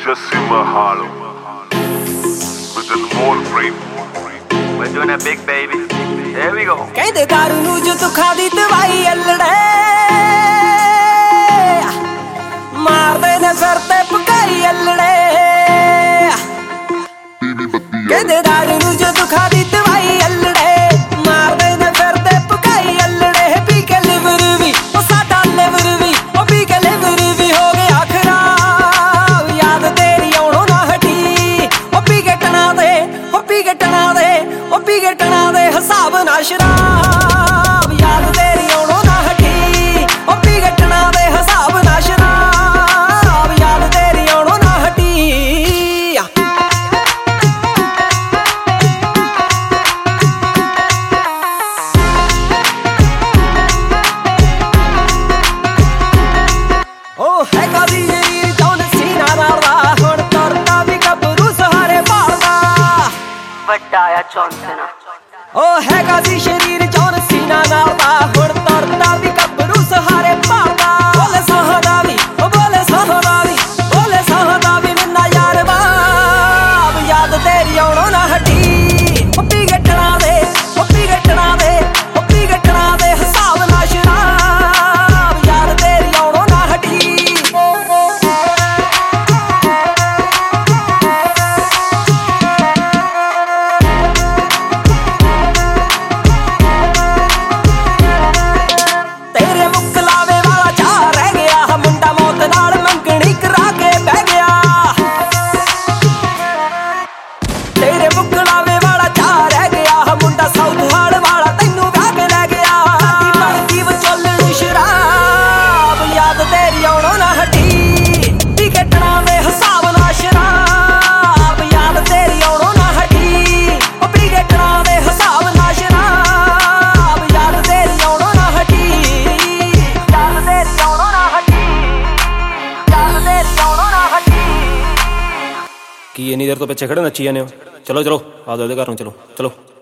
Jesse Mahalo with an all frame. We're doing that big baby. There we go. ਕਹਿੰਦੇ ਦਾਰੂ ਨੂੰ ਜੋ ਦੁੱਖਾਂ ਦੀ ਦਵਾਈ ਅਲੜੇ ਮਾਰਦੇ ਨੇ ਸਿਰ ਤੇ ਪਕਾਈ ਅਲੜੇ ਕਹਿੰਦੇ ਦਾਰੂ ਨੂੰ ਜੋ ਦੁੱਖਾਂ ਦੀ ਦਵਾਈ ਅਲੜੇ ਮਾਰਦੇ ਨੇ ਸਿਰ ਤੇ ਪਕਾਈ ਅਲੜੇ ਪੀ ਕੇ ਲਿਵਰ ਵੀ ਉਹ ਸਾਡਾ ਲਿਵਰ ਵੀ ਉਹ ਪੀ ਕੇ ਲਿਵਰ ਵੀ ਹੋ ਗਿਆ ਖਰਾਬ ਯਾਦ ਤੇਰੀ ਆਉਣੋਂ ਨਾ ਹਟੀ ਉਹ ਪੀ ਕੇ ਟਣਾ ਦੇ ਉਹ ਪੀ ਕੇ ਟਣਾ ਦੇ ਉਹ ਪੀ ਕੇ ਟਣਾ ਦੇ ਹਿਸਾਬ ਨਾ ਸ਼ਰਾਬ ਯਾਦ ਤੇਰੀ ਆਉਣੋਂ ਨਾ ਹਟੀ ਉਹ ਪੀ ਕੇ ਟਣਾ ਦੇ ਹਿਸਾਬ ਨਾ ਸ਼ਰਾਬ ਯਾਦ ਤੇਰੀ ਆਉਣੋਂ ਨਾ ਹਟੀ ਉਹ ਹੈਗਾ ਦੀ ਜਿਹੜੀ ਜੌਨ ਸੀਨਾ ਮਾਰਦਾ ਹੁਣ ਤੁਰਦਾ ਵੀ ਗੱਭਰੂ ਸਹਾਰੇ ਭਾਲਦਾ ਵੱਡਾ ਆ ਚੌਂਸਨਾ ਉਹ ਹੈਗਾ ਸੀ ਸ਼ਰੀਰ ਜੌਨ ਸੀਨਾ ਮਾਰਦਾ ਹੁਣ ਤੁਰਦਾ ਵੀ ਗੱਭਰੂ ਸਹਾਰੇ ਭਾਲਦਾ ਬੋਲੇ ਸਹਦਾ ਵੀ ਉਹ ਬੋਲੇ ਸਹਦਾ ਵੀ ਬੋਲੇ ਸਹਦਾ ਵੀ ਮਿੰਨਾ ਯਾਰ ਬਾਬ ਯਾਦ ਤੇਰੀ ਆਉਣੋਂ ਨਾ ਹਟੀ ਉਹ ਪੀ ਗੱਟਣਾ ਦੇ ਉਹ ਪੀ ਗੱਟਣਾ ਦੇ ਉਹ ਪੀ ਗੱਟਣਾ ਦੇ ਹਿਸਾਬ ਨਾ ਸ਼ਰਾਬ ਯਾਦ ਤੇਰੀ ਆਉਣੋਂ ਨਾ ਹਟੀ ਤੇਰੇ ਮੁੱਖ ਲਾਵੇ ਵਾਲਾ ਚਾਹ ਰਹਿ ਗਿਆ ਮੁੰਡਾ ਮੌਤ ਨਾਲ ਮੰਗਣੀ ਕਰਾ ਕੇ ਬਹਿ ਗਿਆ ਤੇਰੇ ਮੁੱਖ ਲਾਵੇ ਵਾਲਾ ਚਾਹ ਰਹਿ ਗਿਆ ਮੁੰਡਾ ਸਾਊਥਹਾਲ ਵਾਲਾ ਤੈਨੂੰ ਵਿਆਹ ਕੇ ਲੈ ਗਿਆ ਦੀ ਬਣਦੀ ਵਿਚੋਲਣ ਸ਼ਰਾਬ ਯਾਦ ਤੇਰੀ ਆਉਣੋਂ ਨਾ ਹਟੀ ਟਿਕਟਣਾ ਦੇ ਹਿਸਾਬ ਨਾਲ ਸ਼ਰਾਬ ਯਾਦ ਤੇਰੀ ਆਉਣੋਂ ਨਾ ਹਟੀ ਉਹ ਟਿਕਟਣਾ ਦੇ ਹਿਸਾਬ ਨਾਲ ਸ਼ਰਾਬ ਯਾਦ ਤੇਰੀ ਆਉਣੋਂ ਨਾ ਹਟੀ ਯਾਦ ਤੇਰੀ ਆਉਣੋਂ ਨਾ ਹਟੀ ਯਾਦ ਤੇਰੀ ਆਉਣੋਂ ਨਾ ਹਟੀ ਕੀ ਇੰਨੀ ਦੇਰ ਤੋਂ ਪਿੱਛੇ ਖੜੇ ਨੱਚੀ ਜਾਂਦੇ ਹੋ ਚਲੋ ਚਲੋ ਆ ਜਾਓ ਉਹਦੇ ਘਰ ਨੂੰ ਚਲੋ ਚਲੋ